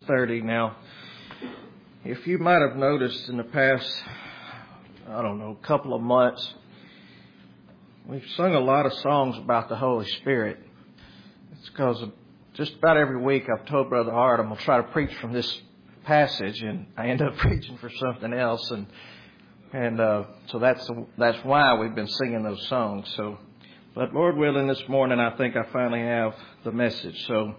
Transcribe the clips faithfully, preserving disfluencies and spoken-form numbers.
thirty. Now, if you might have noticed in the past, I don't know, couple of months, we've sung a lot of songs about the Holy Spirit. It's because just about every week I've told Brother Hart I'm going to try to preach from this passage, and I end up preaching for something else, and and uh, so that's that's why we've been singing those songs. So, but Lord willing, this morning I think I finally have the message. So,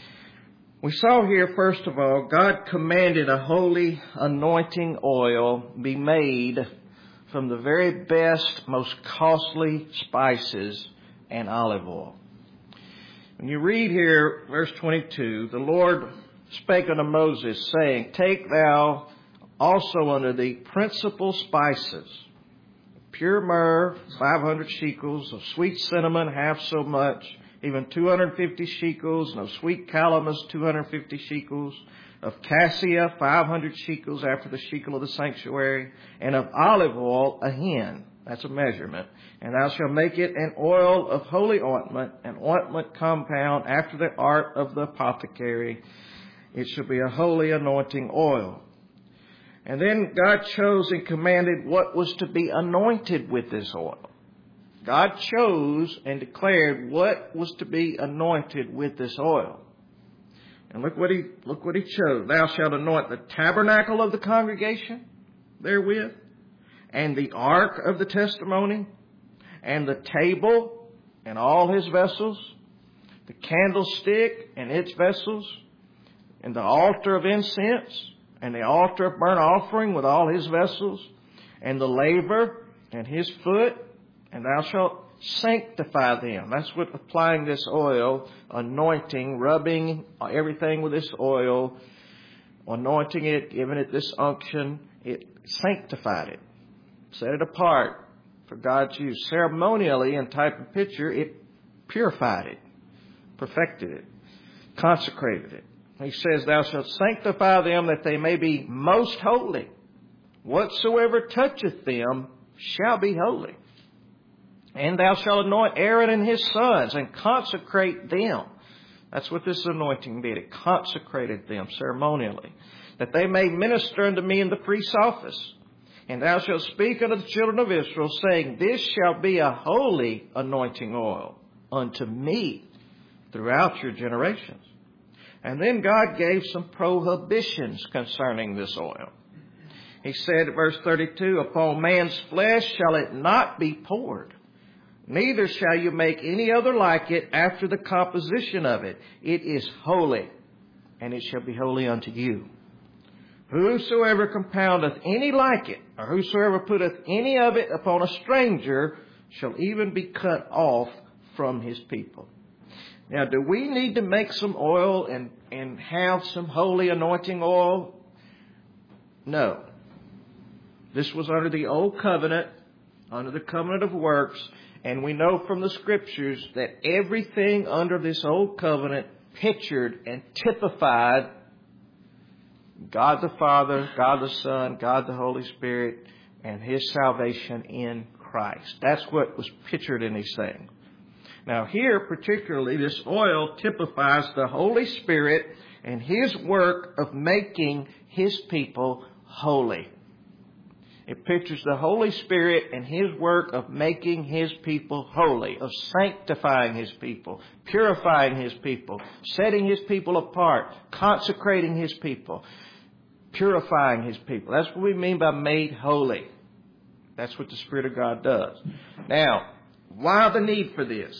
we saw here first of all, God commanded a holy anointing oil be made from the very best, most costly spices and olive oil. When you read here, verse twenty-two, the Lord spake unto Moses, saying, Take thou also unto thee principal spices, pure myrrh, five hundred shekels, of sweet cinnamon, half so much, even two hundred fifty shekels, and of sweet calamus, two hundred fifty shekels, of cassia, five hundred shekels after the shekel of the sanctuary, and of olive oil, a hin. That's a measurement. And thou shalt make it an oil of holy ointment, an ointment compound after the art of the apothecary. It shall be a holy anointing oil. And then God chose and commanded what was to be anointed with this oil. God chose and declared what was to be anointed with this oil. And look what he, look what he chose. Thou shalt anoint the tabernacle of the congregation therewith, and the ark of the testimony, and the table and all his vessels, the candlestick and its vessels, and the altar of incense, and the altar of burnt offering with all his vessels, and the laver and his foot, and thou shalt sanctify them. That's what applying this oil, anointing, rubbing everything with this oil, anointing it, giving it this unction, it sanctified it, set it apart for God's use. Ceremonially, in type and picture, it purified it, perfected it, consecrated it. He says, Thou shalt sanctify them that they may be most holy. Whatsoever toucheth them shall be holy. And thou shalt anoint Aaron and his sons and consecrate them. That's what this anointing did. It consecrated them ceremonially, that they may minister unto me in the priest's office. And thou shalt speak unto the children of Israel, saying, This shall be a holy anointing oil unto me throughout your generations. And then God gave some prohibitions concerning this oil. He said, verse thirty-two, Upon man's flesh shall it not be poured, neither shall you make any other like it after the composition of it. It is holy, and it shall be holy unto you. Whosoever compoundeth any like it, or whosoever putteth any of it upon a stranger, shall even be cut off from his people. Now, do we need to make some oil and, and have some holy anointing oil? No. This was under the old covenant, under the covenant of works, and we know from the scriptures that everything under this old covenant pictured and typified God the Father, God the Son, God the Holy Spirit, and His salvation in Christ. That's what was pictured in these things. Now here, particularly, this oil typifies the Holy Spirit and His work of making His people holy. It pictures the Holy Spirit and His work of making His people holy, of sanctifying His people, purifying His people, setting His people apart, consecrating His people, purifying His people. That's what we mean by made holy. That's what the Spirit of God does. Now, why the need for this?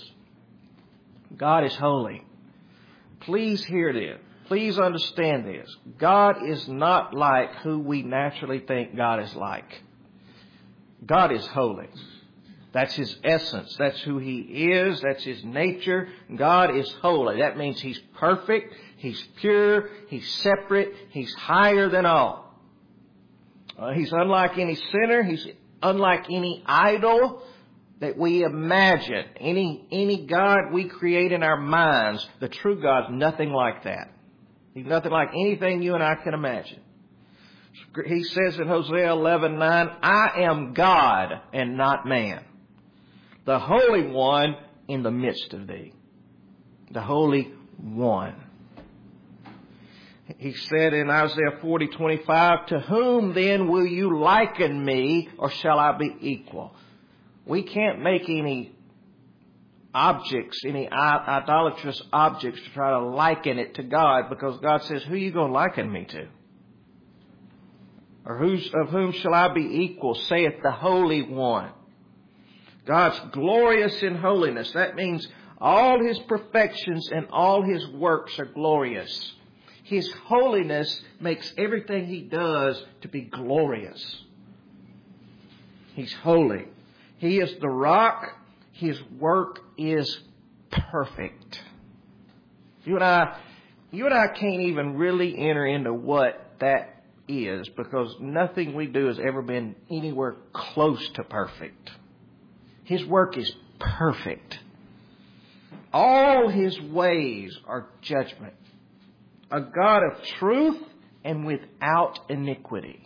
God is holy. Please hear this. Please understand this. God is not like who we naturally think God is like. God is holy. That's His essence. That's who He is. That's His nature. God is holy. That means He's perfect. He's pure. He's separate. He's higher than all. Uh, he's unlike any sinner. He's unlike any idol that we imagine. Any, any God we create in our minds, the true God's nothing like that. He's nothing like anything you and I can imagine. He says in Hosea eleven nine, I am God and not man, the Holy One in the midst of thee. The Holy One. He said in Isaiah forty twenty-five, to whom then will you liken me, or shall I be equal? We can't make any objects, any idolatrous objects to try to liken it to God, because God says, who are you going to liken me to? Or who's, of whom shall I be equal, saith the Holy One. God's glorious in holiness. That means all His perfections and all His works are glorious. His holiness makes everything He does to be glorious. He's holy. He is the rock. His work is perfect. You and I, you and I can't even really enter into what that is, because nothing we do has ever been anywhere close to perfect. His work is perfect. All His ways are judgment. A God of truth and without iniquity.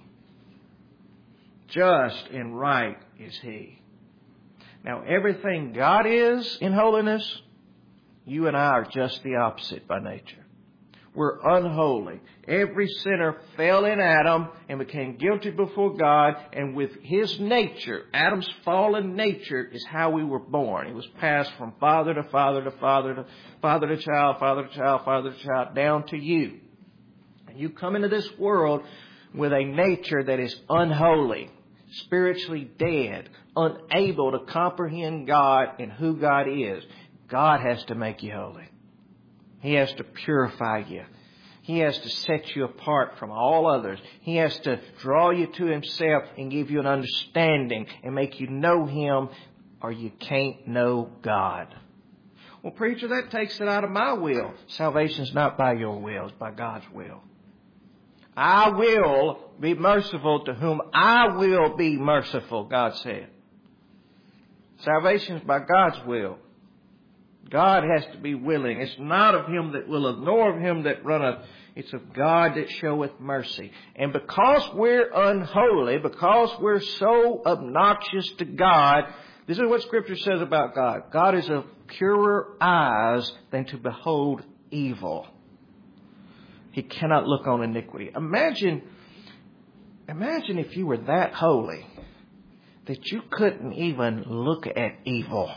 Just and right is He. Now, everything God is in holiness, you and I are just the opposite by nature. We're unholy. Every sinner fell in Adam and became guilty before God. And with his nature, Adam's fallen nature is how we were born. It was passed from father to father to father to father to child, father to child, father to child, down to you. And you come into this world with a nature that is unholy, spiritually dead, unable to comprehend God and who God is. God has to make you holy. He has to purify you. He has to set you apart from all others. He has to draw you to Himself and give you an understanding and make you know Him, or you can't know God. Well, preacher, that takes it out of my will. Salvation's not by your will, it's by God's will. I will be merciful to whom I will be merciful, God said. Salvation's by God's will. God has to be willing. It's not of him that willeth, nor of him that runneth. It's of God that showeth mercy. And because we're unholy, because we're so obnoxious to God, this is what Scripture says about God. God is of purer eyes than to behold evil. He cannot look on iniquity. Imagine, imagine if you were that holy that you couldn't even look at evil.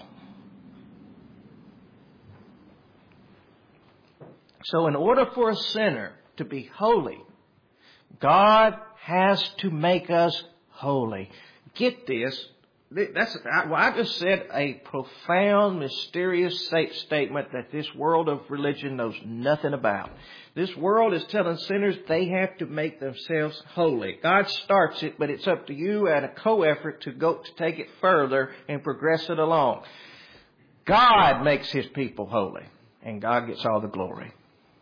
So in order for a sinner to be holy, God has to make us holy. Get this. That's, well, I just said a profound, mysterious statement that this world of religion knows nothing about. This world is telling sinners they have to make themselves holy. God starts it, but it's up to you and a co-effort to go to take it further and progress it along. God makes His people holy, and God gets all the glory.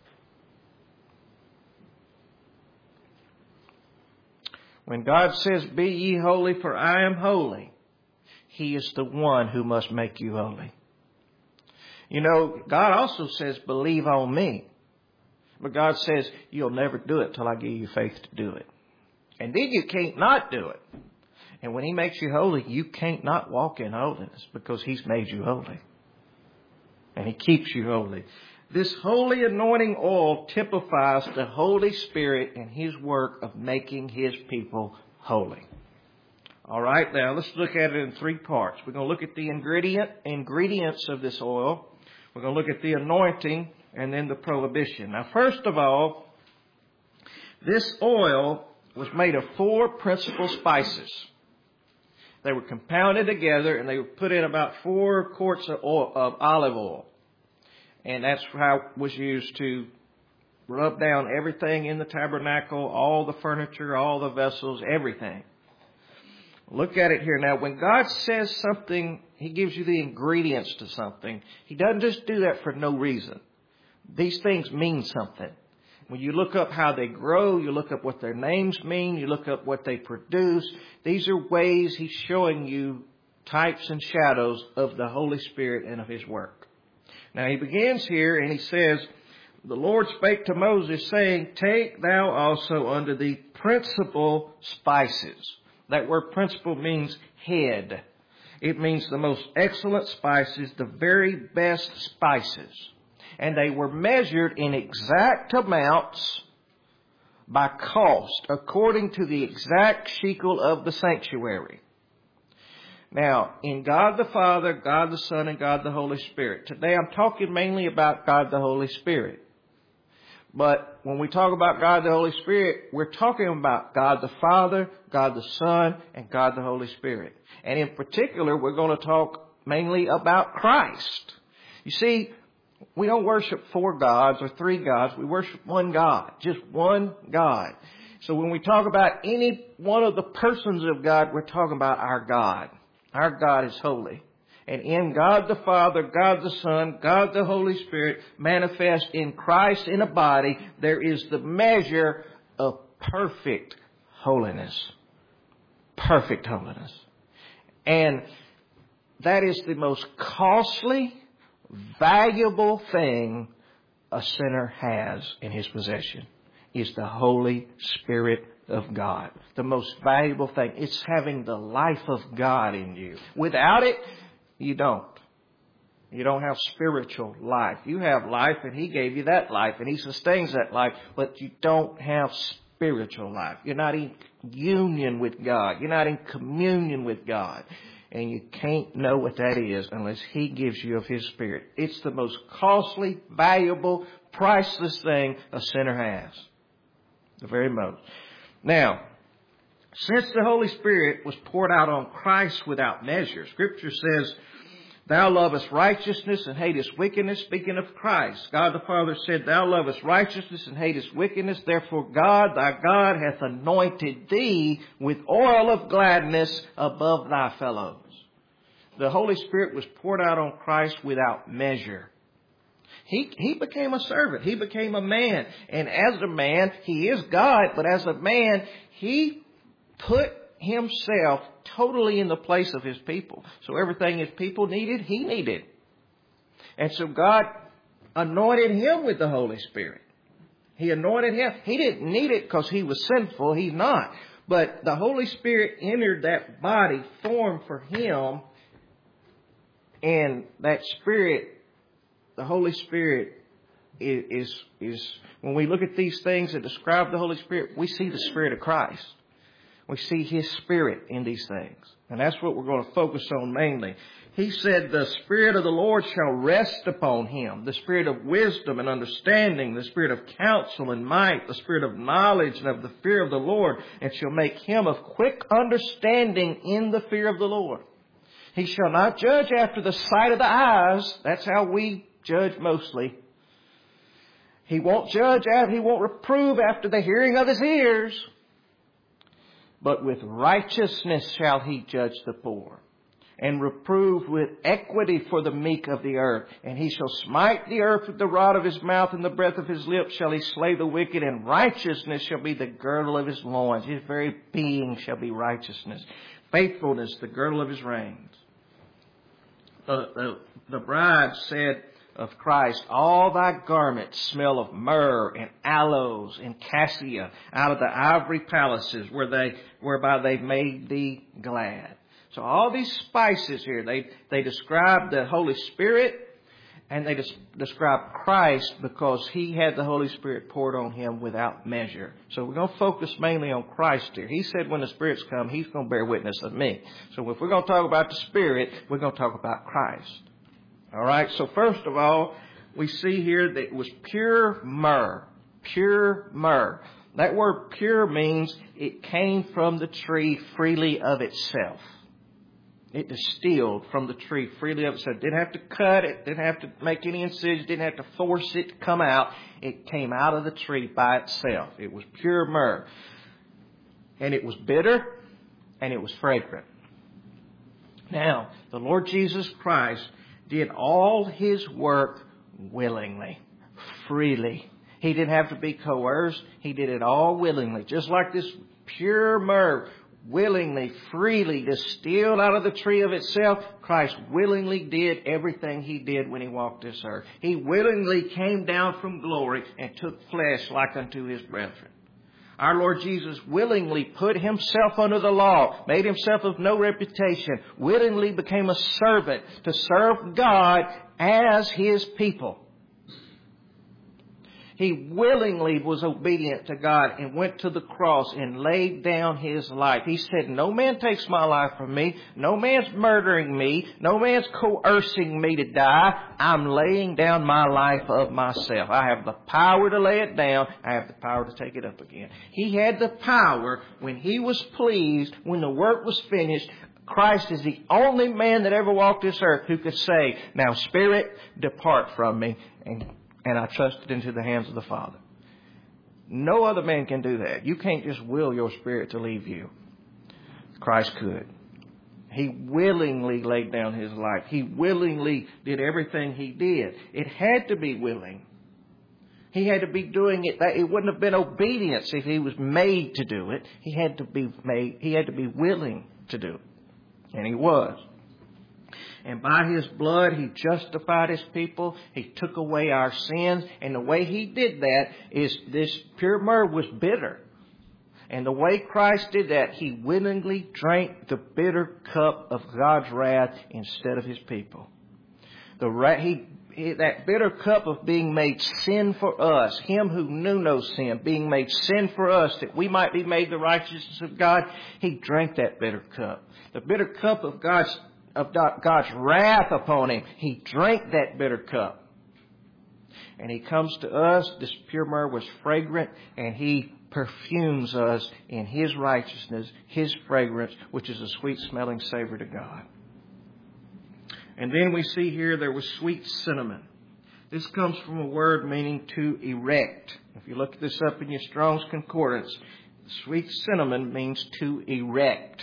When God says, "Be ye holy, for I am holy," He is the one who must make you holy. You know, God also says, "Believe on me." But God says, "You'll never do it till I give you faith to do it." And then you can't not do it. And when He makes you holy, you can't not walk in holiness, because He's made you holy. And He keeps you holy. This holy anointing oil typifies the Holy Spirit and His work of making His people holy. All right, now let's look at it in three parts. We're going to look at the ingredient ingredients of this oil. We're going to look at the anointing and then the prohibition. Now, first of all, this oil was made of four principal spices. They were compounded together and they were put in about four quarts of, oil, of olive oil. And that's how it was used to rub down everything in the tabernacle, all the furniture, all the vessels, everything. Look at it here. Now, when God says something, He gives you the ingredients to something. He doesn't just do that for no reason. These things mean something. When you look up how they grow, you look up what their names mean, you look up what they produce. These are ways He's showing you types and shadows of the Holy Spirit and of His work. Now, He begins here and He says, "The Lord spake to Moses, saying, Take thou also unto thee principal spices." That word principal means head. It means the most excellent spices, the very best spices. And they were measured in exact amounts by cost, according to the exact shekel of the sanctuary. Now, in God the Father, God the Son, and God the Holy Spirit. Today I'm talking mainly about God the Holy Spirit. But when we talk about God the Holy Spirit, we're talking about God the Father, God the Son, and God the Holy Spirit. And in particular, we're going to talk mainly about Christ. You see, we don't worship four gods or three gods. We worship one God, just one God. So when we talk about any one of the persons of God, we're talking about our God. Our God is holy. And in God the Father, God the Son, God the Holy Spirit, manifest in Christ in a body, there is the measure of perfect holiness. Perfect holiness. And that is the most costly, valuable thing a sinner has in his possession, is the Holy Spirit of God. The most valuable thing. It's having the life of God in you. Without it, you don't. You don't have spiritual life. You have life, and He gave you that life, and He sustains that life, but you don't have spiritual life. You're not in union with God. You're not in communion with God. And you can't know what that is unless He gives you of His Spirit. It's the most costly, valuable, priceless thing a sinner has. The very most. Now, since the Holy Spirit was poured out on Christ without measure, Scripture says, Thou lovest righteousness and hatest wickedness, speaking of Christ. God the Father said, Thou lovest righteousness and hatest wickedness, therefore God, thy God, hath anointed thee with oil of gladness above thy fellows. The Holy Spirit was poured out on Christ without measure. He, he became a servant. He became a man. And as a man, He is God, but as a man, He put Himself totally in the place of His people. So everything His people needed, He needed. And so God anointed Him with the Holy Spirit. He anointed Him. He didn't need it because He was sinful. He's not. But the Holy Spirit entered that body formed for Him. And that Spirit, the Holy Spirit, is, is, is when we look at these things that describe the Holy Spirit, we see the Spirit of Christ. We see His Spirit in these things. And that's what we're going to focus on mainly. He said, the Spirit of the Lord shall rest upon Him. The Spirit of wisdom and understanding, the Spirit of counsel and might, the Spirit of knowledge and of the fear of the Lord, and shall make him of quick understanding in the fear of the Lord. He shall not judge after the sight of the eyes. That's how we judge mostly. He won't judge, he won't reprove after the hearing of his ears. But with righteousness shall He judge the poor, and reprove with equity for the meek of the earth. And He shall smite the earth with the rod of His mouth, and the breath of His lips shall He slay the wicked, and righteousness shall be the girdle of His loins. His very being shall be righteousness. Faithfulness, the girdle of His reins. The, the, the bride said of Christ, all thy garments smell of myrrh and aloes and cassia out of the ivory palaces where they, whereby they made thee glad. So all these spices here, they, they describe the Holy Spirit, and they des- describe Christ because He had the Holy Spirit poured on Him without measure. So we're going to focus mainly on Christ here. He said when the Spirit's come, He's going to bear witness of me. So if we're going to talk about the Spirit, we're going to talk about Christ. All right, so first of all, we see here that it was pure myrrh. Pure myrrh. That word pure means it came from the tree freely of itself. It distilled from the tree freely of itself. Didn't have to cut it, didn't have to make any incisions, didn't have to force it to come out. It came out of the tree by itself. It was pure myrrh. And it was bitter, and it was fragrant. Now, the Lord Jesus Christ did all His work willingly, freely. He didn't have to be coerced. He did it all willingly. Just like this pure myrrh, willingly, freely distilled out of the tree of itself, Christ willingly did everything He did when He walked this earth. He willingly came down from glory and took flesh like unto His brethren. Our Lord Jesus willingly put Himself under the law, made Himself of no reputation, willingly became a servant to serve God as His people. He willingly was obedient to God and went to the cross and laid down His life. He said, no man takes my life from me. No man's murdering me. No man's coercing me to die. I'm laying down my life of myself. I have the power to lay it down. I have the power to take it up again. He had the power when He was pleased, when the work was finished. Christ is the only man that ever walked this earth who could say, now Spirit, depart from me, and, and I trusted into the hands of the Father. No other man can do that. You can't just will your spirit to leave you. Christ could. He willingly laid down His life. He willingly did everything He did. It had to be willing. He had to be doing it. That it wouldn't have been obedience if He was made to do it. He had to be made. He had to be willing to do it. And He was. And by His blood, He justified His people. He took away our sins. And the way He did that is this pure myrrh was bitter. And the way Christ did that, He willingly drank the bitter cup of God's wrath instead of His people. The ra- he, he that bitter cup of being made sin for us, Him who knew no sin, being made sin for us that we might be made the righteousness of God, He drank that bitter cup. The bitter cup of God's of God's wrath upon Him. He drank that bitter cup. And He comes to us. This pure myrrh was fragrant, and He perfumes us in His righteousness, His fragrance, which is a sweet smelling savor to God. And then we see here there was sweet cinnamon. This comes from a word meaning to erect. If you look this up in your Strong's Concordance, sweet cinnamon means to erect.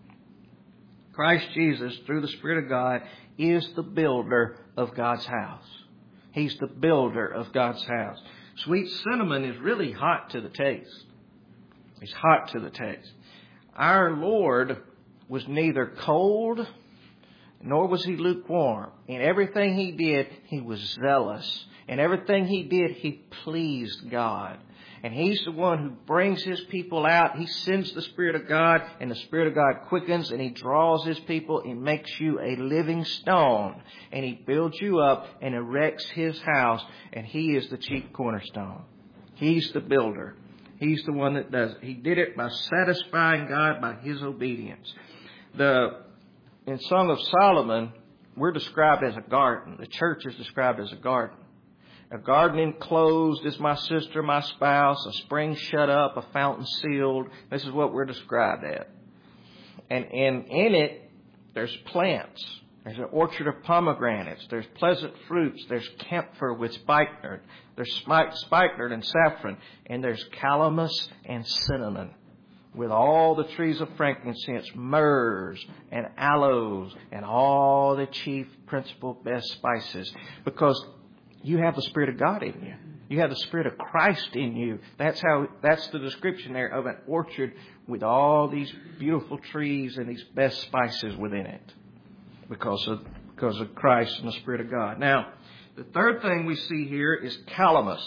Christ Jesus, through the Spirit of God, is the builder of God's house. He's the builder of God's house. Sweet cinnamon is really hot to the taste. It's hot to the taste. Our Lord was neither cold nor was He lukewarm. In everything He did, He was zealous. In everything He did, He pleased God. And He's the one who brings His people out. He sends the Spirit of God, and the Spirit of God quickens, and He draws His people and makes you a living stone. And He builds you up and erects His house, and He is the chief cornerstone. He's the builder. He's the one that does it. He did it by satisfying God by His obedience. The in Song of Solomon, we're described as a garden. The church is described as a garden. A garden enclosed is my sister, my spouse, a spring shut up, a fountain sealed. This is what we're described as. And, and in it, there's plants. There's an orchard of pomegranates. There's pleasant fruits. There's camphor with spikenard. There's spikenard and saffron. And there's calamus and cinnamon, with all the trees of frankincense, myrrhs and aloes, and all the chief, principal, best spices. Because you have the Spirit of God in you. You have the Spirit of Christ in you. That's how. That's the description there of an orchard with all these beautiful trees and these best spices within it, because of because of Christ and the Spirit of God. Now, the third thing we see here is calamus.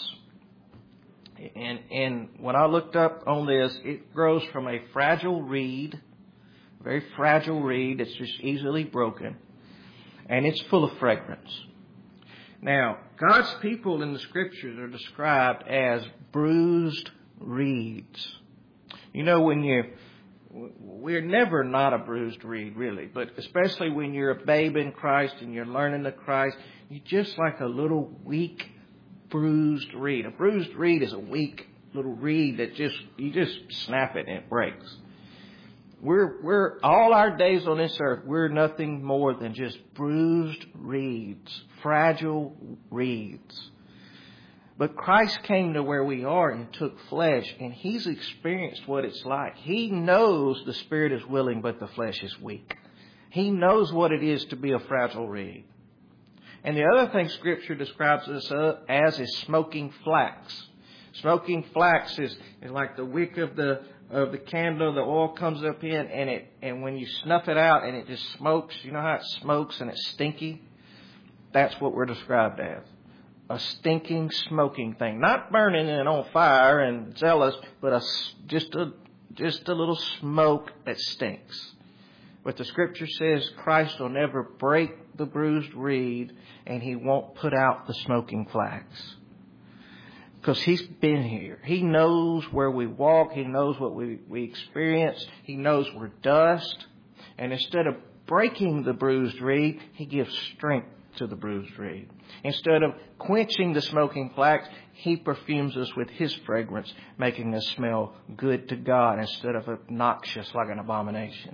And and when I looked up on this, it grows from a fragile reed, very fragile reed that's just easily broken, and it's full of fragrance. Now, God's people in the Scriptures are described as bruised reeds. You know, when you, we're never not a bruised reed, really, but especially when you're a babe in Christ and you're learning the Christ, you're just like a little weak, bruised reed. A bruised reed is a weak little reed that just, you just snap it and it breaks. We're, we're, all our days on this earth, we're nothing more than just bruised reeds, fragile reeds. But Christ came to where we are and took flesh, and He's experienced what it's like. He knows the spirit is willing, but the flesh is weak. He knows what it is to be a fragile reed. And the other thing Scripture describes us as is smoking flax. Smoking flax is, is like the wick of the of the candle. The oil comes up in, and it and when you snuff it out, and it just smokes. You know how it smokes and it's stinky? That's what we're described as. A stinking, smoking thing. Not burning and on fire and zealous, but a, just a just a little smoke that stinks. But the Scripture says Christ will never break the bruised reed, and He won't put out the smoking flax. Because He's been here. He knows where we walk. He knows what we, we experience. He knows we're dust. And instead of breaking the bruised reed, He gives strength to the bruised reed. Instead of quenching the smoking flax, He perfumes us with His fragrance, making us smell good to God instead of obnoxious like an abomination.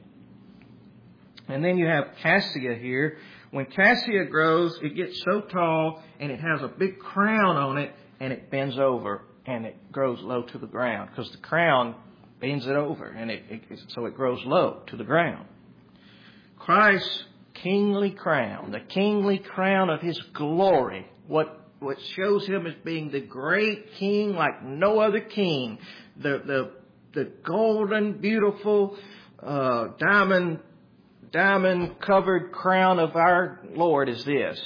And then you have cassia here. When cassia grows, it gets so tall and it has a big crown on it, and it bends over and it grows low to the ground because the crown bends it over, and it, it so it grows low to the ground. Christ's kingly crown, the kingly crown of His glory, what what shows Him as being the great king like no other king, the the the golden, beautiful, uh, diamond diamond covered crown of our Lord is this: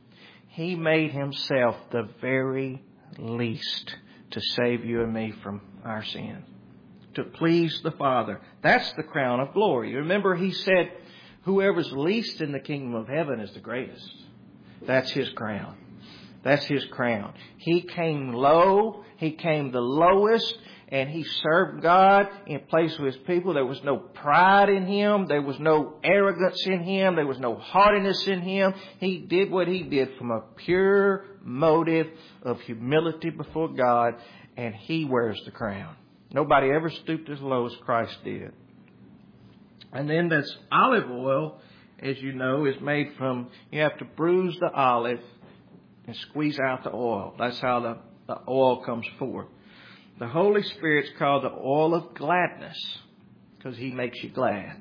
He made Himself the very least to save you and me from our sin, to please the Father. That's the crown of glory. Remember, He said, whoever's least in the kingdom of heaven is the greatest. That's His crown. That's His crown. He came low. He came the lowest, and He served God in place of His people. There was no pride in Him. There was no arrogance in Him. There was no haughtiness in Him. He did what He did from a pure motive of humility before God, and He wears the crown. Nobody ever stooped as low as Christ did. And then that's olive oil, as you know, is made from, you have to bruise the olive and squeeze out the oil. That's how the, the oil comes forth. The Holy Spirit's called the oil of gladness because He makes you glad.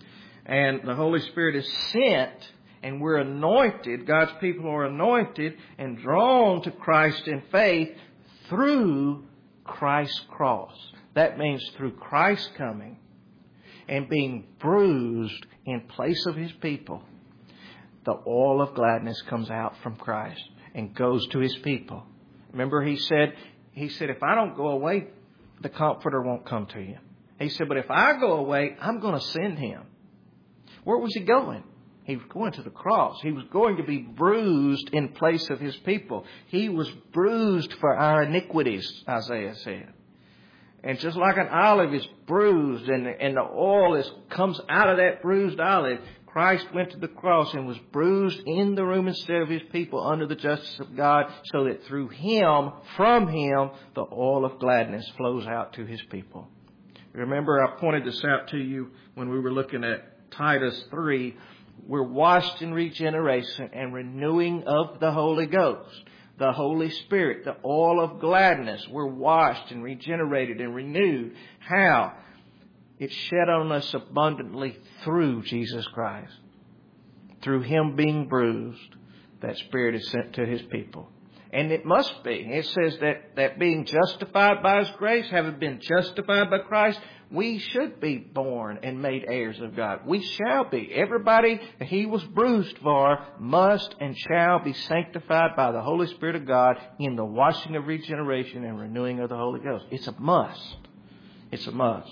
And the Holy Spirit is sent, and we're anointed. God's people are anointed and drawn to Christ in faith through Christ's cross. That means through Christ coming and being bruised in place of His people. The oil of gladness comes out from Christ and goes to His people. Remember, He said, He said, if I don't go away, the Comforter won't come to you. He said, but if I go away, I'm going to send Him. Where was He going? He was going to the cross. He was going to be bruised in place of His people. He was bruised for our iniquities, Isaiah said. And just like an olive is bruised and, and the oil is, comes out of that bruised olive, Christ went to the cross and was bruised in the room instead of His people under the justice of God, so that through Him, from Him, the oil of gladness flows out to His people. Remember, I pointed this out to you when we were looking at Titus three. We're washed in regeneration and renewing of the Holy Ghost. The Holy Spirit, the oil of gladness. We're washed and regenerated and renewed. How? It's shed on us abundantly through Jesus Christ. Through Him being bruised, that Spirit is sent to His people. And it must be. It says that, that being justified by His grace, having been justified by Christ, we should be born and made heirs of God. We shall be. Everybody that He was bruised for must and shall be sanctified by the Holy Spirit of God in the washing of regeneration and renewing of the Holy Ghost. It's a must. It's a must.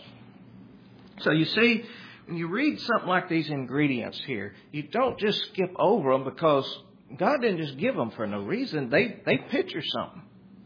So you see, when you read something like these ingredients here, you don't just skip over them because God didn't just give them for no reason. They they picture something.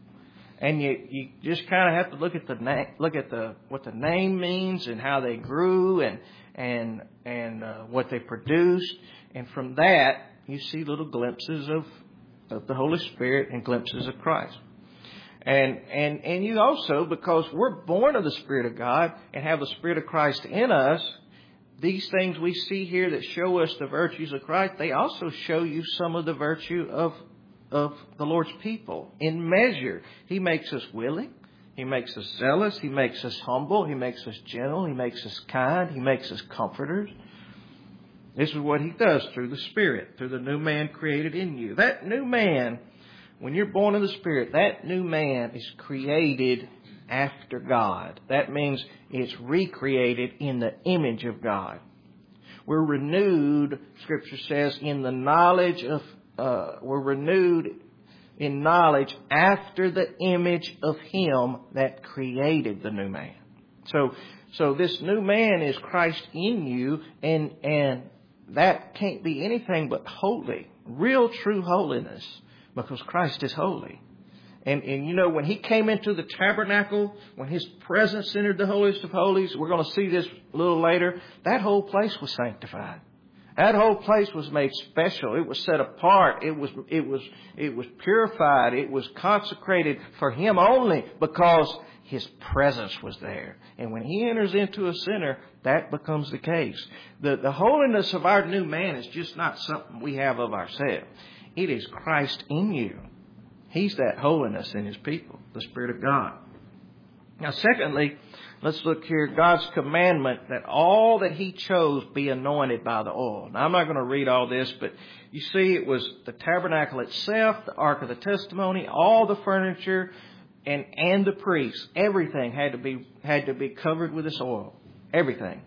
And you, you just kind of have to look at the na- look at the what the name means and how they grew and and and uh, what they produced, and from that you see little glimpses of, of the Holy Spirit and glimpses of Christ. And and and you also, because we're born of the Spirit of God and have the Spirit of Christ in us, these things we see here that show us the virtues of Christ, they also show you some of the virtue of of the Lord's people in measure. He makes us willing. He makes us zealous. He makes us humble. He makes us gentle. He makes us kind. He makes us comforters. This is what He does through the Spirit, through the new man created in you. That new man, when you're born of the Spirit, that new man is created after God. That means it's recreated in the image of God. We're renewed, Scripture says, in the knowledge of Uh, were renewed in knowledge after the image of Him that created the new man. So, so this new man is Christ in you, and and that can't be anything but holy, real true holiness, because Christ is holy. And, and you know, when he came into the tabernacle, when his presence entered the holiest of holies, we're going to see this a little later, that whole place was sanctified. That whole place was made special. It was set apart. It was, it was, it was purified. It was consecrated for him only because his presence was there. And when he enters into a sinner, that becomes the case. The, the holiness of our new man is just not something we have of ourselves. It is Christ in you. He's that holiness in his people, the Spirit of God. Now, secondly, let's look here, God's commandment that all that he chose be anointed by the oil. Now, I'm not going to read all this, but you see it was the tabernacle itself, the Ark of the Testimony, all the furniture, and, and the priests. Everything had to be, had to be covered with this oil. Everything.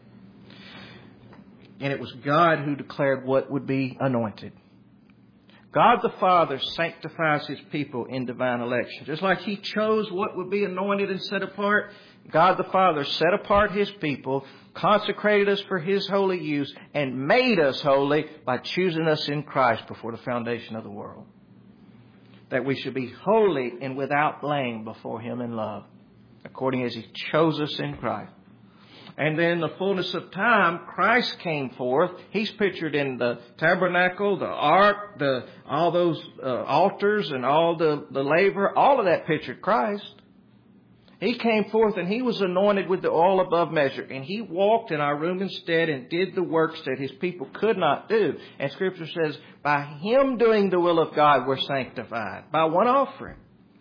And it was God who declared what would be anointed. God the Father sanctifies his people in divine election. Just like he chose what would be anointed and set apart, God the Father set apart his people, consecrated us for his holy use, and made us holy by choosing us in Christ before the foundation of the world. That we should be holy and without blame before him in love, according as he chose us in Christ. And then the fullness of time, Christ came forth. He's pictured in the tabernacle, the ark, the all those uh, altars and all the, the laver. All of that pictured Christ. He came forth and he was anointed with the oil above measure. And he walked in our room instead and did the works that his people could not do. And Scripture says, by him doing the will of God, we're sanctified. By one offering.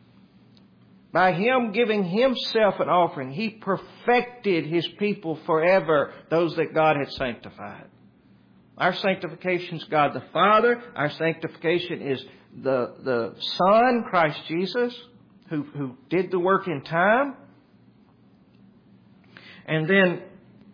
By him giving himself an offering, he perfected his people forever, those that God had sanctified. Our sanctification is God the Father. Our sanctification is the, the Son, Christ Jesus, who, who did the work in time. And then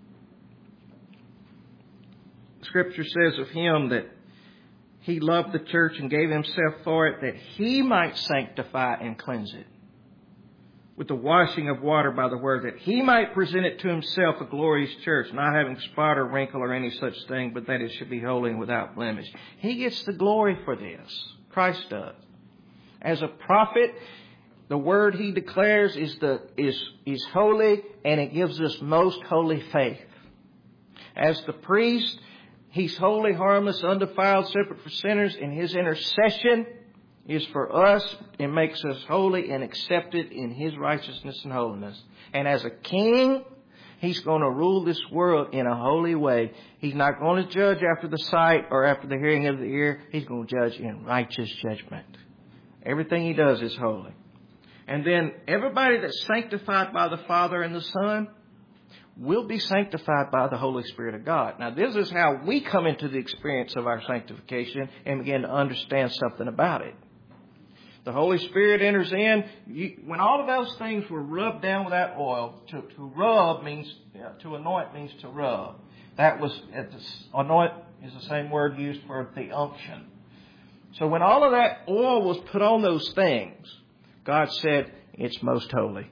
Scripture says of him that he loved the church and gave himself for it, that he might sanctify and cleanse it with the washing of water by the word, that he might present it to himself a glorious church, not having spot or wrinkle or any such thing, but that it should be holy and without blemish. He gets the glory for this. Christ does. As a prophet, the word he declares is the is is holy, and it gives us most holy faith. As the priest, he's holy, harmless, undefiled, separate for sinners, and his intercession is for us and makes us holy and accepted in his righteousness and holiness. And as a king, he's going to rule this world in a holy way. He's not going to judge after the sight or after the hearing of the ear. He's going to judge in righteous judgment. Everything he does is holy. And then everybody that's sanctified by the Father and the Son will be sanctified by the Holy Spirit of God. Now, this is how we come into the experience of our sanctification and begin to understand something about it. The Holy Spirit enters in. You, when all of those things were rubbed down with that oil, to, to rub means, uh, to anoint means to rub. That was, anoint is the same word used for the unction. So when all of that oil was put on those things, God said, it's most holy.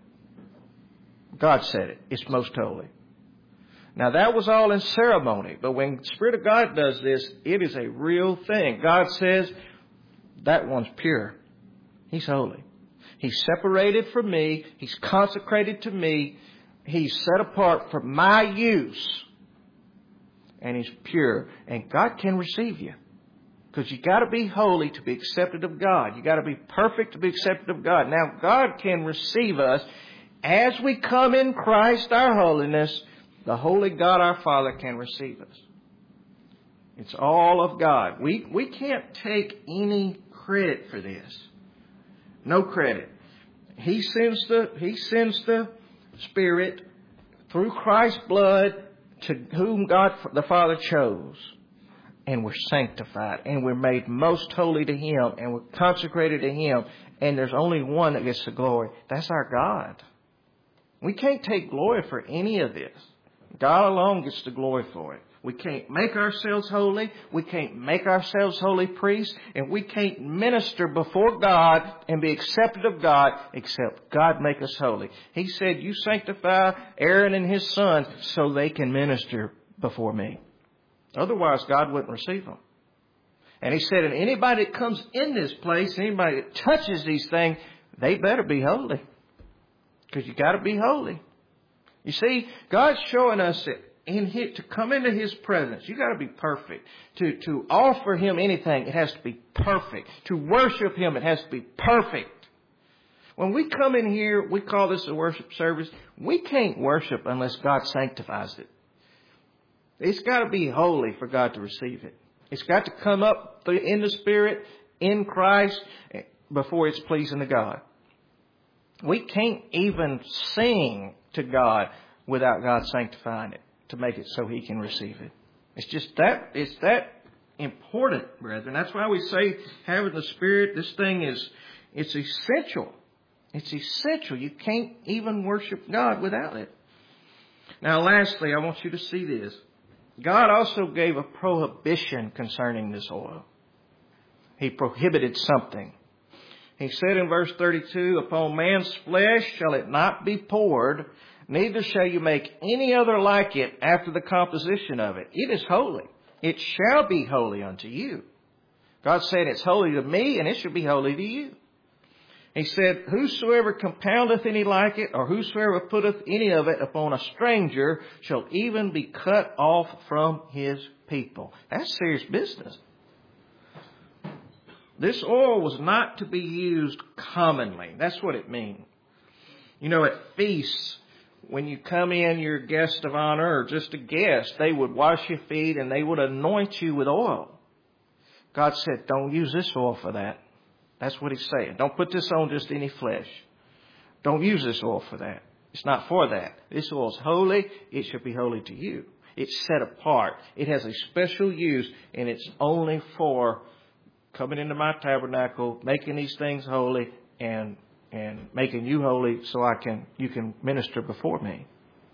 God said it. It's most holy. Now that was all in ceremony, but when the Spirit of God does this, it is a real thing. God says, that one's pure. He's holy. He's separated from me. He's consecrated to me. He's set apart for my use. And he's pure. And God can receive you. Because you got to be holy to be accepted of God. You got to be perfect to be accepted of God. Now God can receive us as we come in Christ, our holiness. The holy God, our Father, can receive us. It's all of God. We, we can't take any credit for this. No credit. He sends the, He sends the Spirit through Christ's blood to whom God the Father chose. And we're sanctified. And we're made most holy to him. And we're consecrated to him. And there's only one that gets the glory. That's our God. We can't take glory for any of this. God alone gets the glory for it. We can't make ourselves holy. We can't make ourselves holy priests. And we can't minister before God and be accepted of God except God make us holy. He said, you sanctify Aaron and his sons so they can minister before me. Otherwise, God wouldn't receive them. And he said, and anybody that comes in this place, anybody that touches these things, they better be holy. Because you got to be holy. You see, God's showing us that in his, to come into His presence, you got to be perfect. To, to offer Him anything, it has to be perfect. To worship Him, it has to be perfect. When we come in here, we call this a worship service. We can't worship unless God sanctifies it. It's got to be holy for God to receive it. It's got to come up in the Spirit, in Christ, before it's pleasing to God. We can't even sing to God without God sanctifying it to make it so He can receive it. It's just that, it's that important, brethren. That's why we say having the Spirit, this thing is, it's essential. It's essential. You can't even worship God without it. Now, lastly, I want you to see this. God also gave a prohibition concerning this oil. He prohibited something. He said in verse thirty-two, upon man's flesh shall it not be poured, neither shall you make any other like it after the composition of it. It is holy. It shall be holy unto you. God said it's holy to me, and it shall be holy to you. He said, whosoever compoundeth any like it, or whosoever putteth any of it upon a stranger, shall even be cut off from his people. That's serious business. This oil was not to be used commonly. That's what it means. You know, at feasts, when you come in, you're a guest of honor or just a guest, they would wash your feet and they would anoint you with oil. God said, don't use this oil for that. That's what He's saying. Don't put this on just any flesh. Don't use this oil for that. It's not for that. This oil is holy. It should be holy to you. It's set apart. It has a special use, and it's only for coming into my tabernacle, making these things holy, and and making you holy so I can you can minister before me.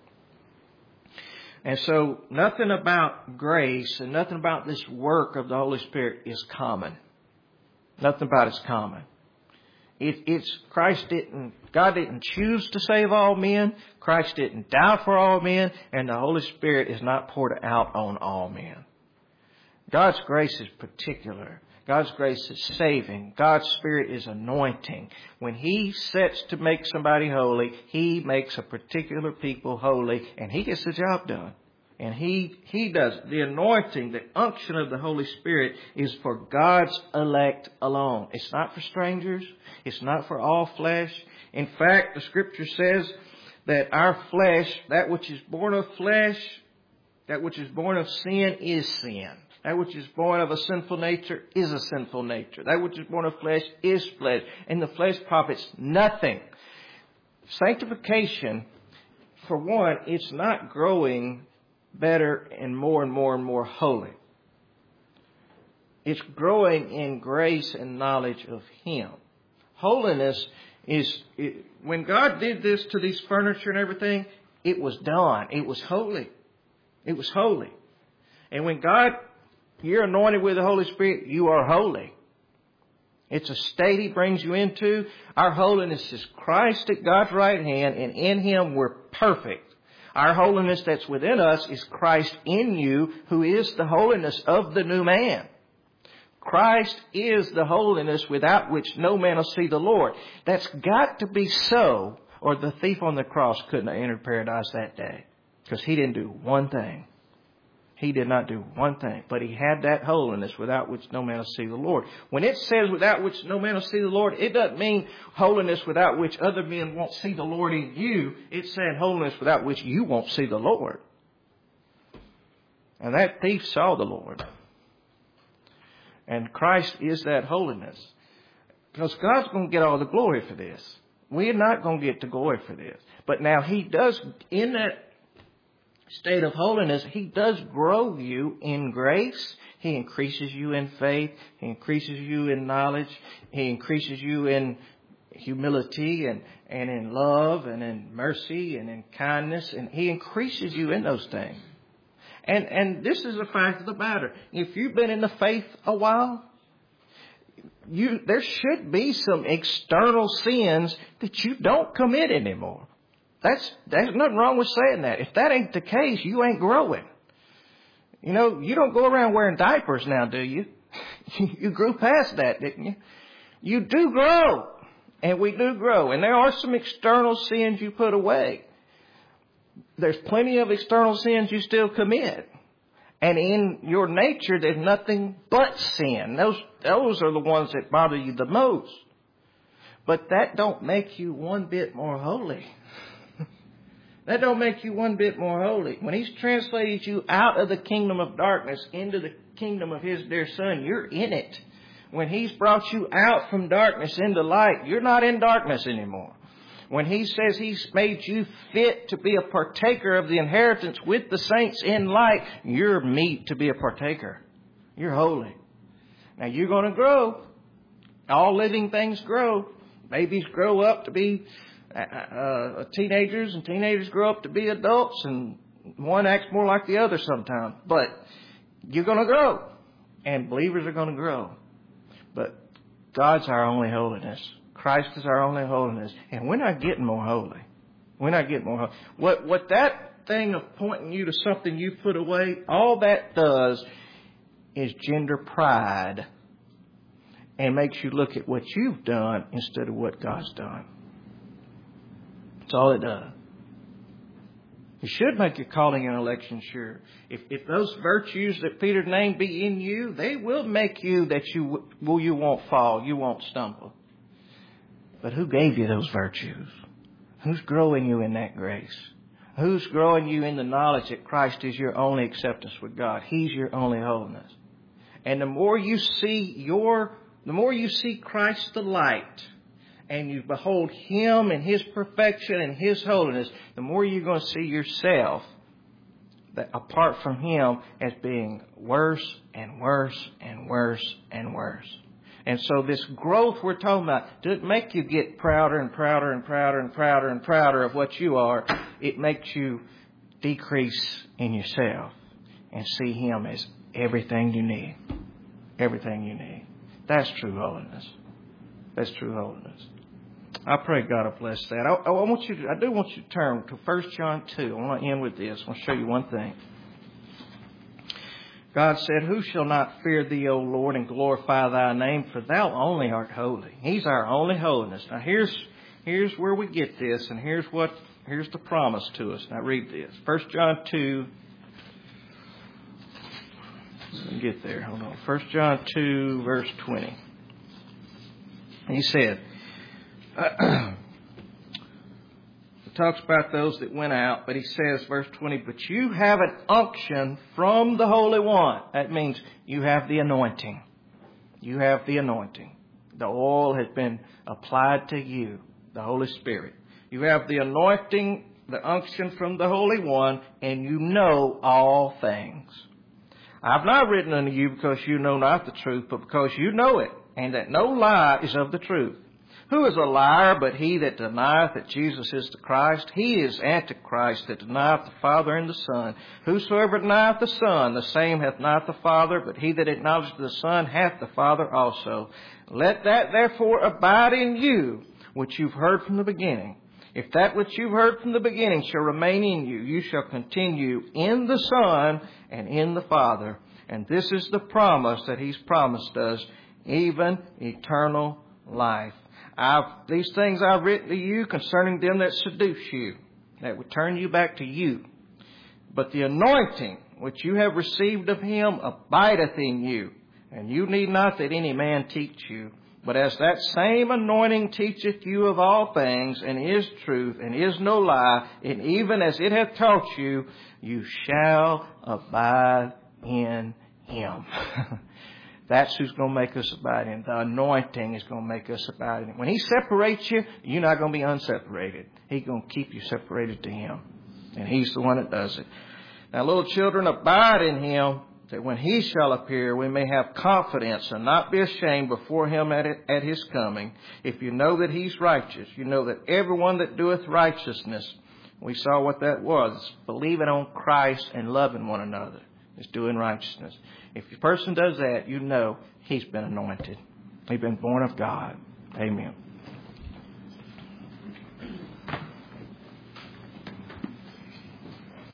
And so nothing about grace and nothing about this work of the Holy Spirit is common. Nothing about it's common. It, it's Christ didn't, God didn't choose to save all men. Christ didn't die for all men, and the Holy Spirit is not poured out on all men. God's grace is particular. God's grace is saving. God's Spirit is anointing. When He sets to make somebody holy, He makes a particular people holy, and He gets the job done. And he, he does. The anointing, the unction of the Holy Spirit is for God's elect alone. It's not for strangers. It's not for all flesh. In fact, the Scripture says that our flesh, that which is born of flesh, that which is born of sin is sin. That which is born of a sinful nature is a sinful nature. That which is born of flesh is flesh. And the flesh profits nothing. Sanctification, for one, it's not growing better and more and more and more holy. It's growing in grace and knowledge of Him. Holiness is, it, when God did this to these furniture and everything, it was done. It was holy. It was holy. And when God, you're anointed with the Holy Spirit, you are holy. It's a state He brings you into. Our holiness is Christ at God's right hand, and in Him we're perfect. Our holiness that's within us is Christ in you, who is the holiness of the new man. Christ is the holiness without which no man will see the Lord. That's got to be so, or the thief on the cross couldn't have entered paradise that day. Because he didn't do one thing. He did not do one thing. But he had that holiness without which no man will see the Lord. When it says without which no man will see the Lord, it doesn't mean holiness without which other men won't see the Lord in you. It's saying holiness without which you won't see the Lord. And that thief saw the Lord. And Christ is that holiness. Because God's going to get all the glory for this. We're not going to get the glory for this. But now He does, in that state of holiness, He does grow you in grace. He increases you in faith. He increases you in knowledge. He increases you in humility and, and in love and in mercy and in kindness. And He increases you in those things. And, and this is the fact of the matter. If you've been in the faith a while, you, there should be some external sins that you don't commit anymore. That's, there's nothing wrong with saying that. If that ain't the case, you ain't growing. You know, you don't go around wearing diapers now, do you? You grew past that, didn't you? You do grow. And we do grow. And there are some external sins you put away. There's plenty of external sins you still commit. And in your nature, there's nothing but sin. Those, those are the ones that bother you the most. But that don't make you one bit more holy. That don't make you one bit more holy. When He's translated you out of the kingdom of darkness into the kingdom of His dear Son, you're in it. When He's brought you out from darkness into light, you're not in darkness anymore. When He says He's made you fit to be a partaker of the inheritance with the saints in light, you're meet to be a partaker. You're holy. Now you're going to grow. All living things grow. Babies grow up to be uh, uh, teenagers, and teenagers grow up to be adults, and one acts more like the other sometimes. But you're going to grow, and believers are going to grow. But God's our only holiness. Christ is our only holiness. And we're not getting more holy. We're not getting more holy. What, what that thing of pointing you to something you put away, all that does is gender pride and makes you look at what you've done instead of what God's done. That's all it does. It should make your calling and election sure. If, if those virtues that Peter named be in you, they will make you that you, well, you won't fall, you won't stumble. But who gave you those virtues? Who's growing you in that grace? Who's growing you in the knowledge that Christ is your only acceptance with God? He's your only holiness. And the more you see your, the more you see Christ the light, and you behold Him and His perfection and His holiness, the more you're going to see yourself that apart from Him as being worse and worse and worse and worse. And so this growth we're talking about doesn't make you get prouder and prouder and prouder and prouder and prouder of what you are. It makes you decrease in yourself and see Him as everything you need. Everything you need. That's true holiness. That's true holiness. I pray God will bless that. I, I want you to, I do want you to turn to First John two. I want to end with this. I want to show you one thing. God said, "Who shall not fear Thee, O Lord, and glorify Thy name? For Thou only art holy." He's our only holiness. Now here's here's where we get this, and here's what here's the promise to us. Now read this. First John two. Let me get there. Hold on. First John two, verse twenty. He said, uh, It talks about those that went out, but he says, verse twenty, "But you have an unction from the Holy One." That means you have the anointing. You have the anointing. The oil has been applied to you, the Holy Spirit. You have the anointing, the unction from the Holy One, and you know all things. "I've not written unto you because you know not the truth, but because you know it, and that no lie is of the truth. Who is a liar but he that denieth that Jesus is the Christ? He is Antichrist that denieth the Father and the Son. Whosoever denieth the Son, the same hath not the Father, but he that acknowledgeth the Son hath the Father also. Let that therefore abide in you, which you've heard from the beginning. If that which you've heard from the beginning shall remain in you, you shall continue in the Son and in the Father. And this is the promise that He's promised us, even eternal life. I've, these things I've written to you concerning them that seduce you, that would turn you back to you. But the anointing which you have received of Him abideth in you, and you need not that any man teach you. But as that same anointing teacheth you of all things, and is truth, and is no lie, and even as it hath taught you, you shall abide in Him." That's who's going to make us abide in. The anointing is going to make us abide in. When He separates you, you're not going to be unseparated. He's going to keep you separated to Him. And He's the one that does it. "Now, little children, abide in Him, that when He shall appear, we may have confidence and not be ashamed before Him at, it, at His coming. If you know that He's righteous, you know that everyone that doeth righteousness," we saw what that was, believing on Christ and loving one another, is doing righteousness. If a person does that, you know he's been anointed. He's been born of God. Amen.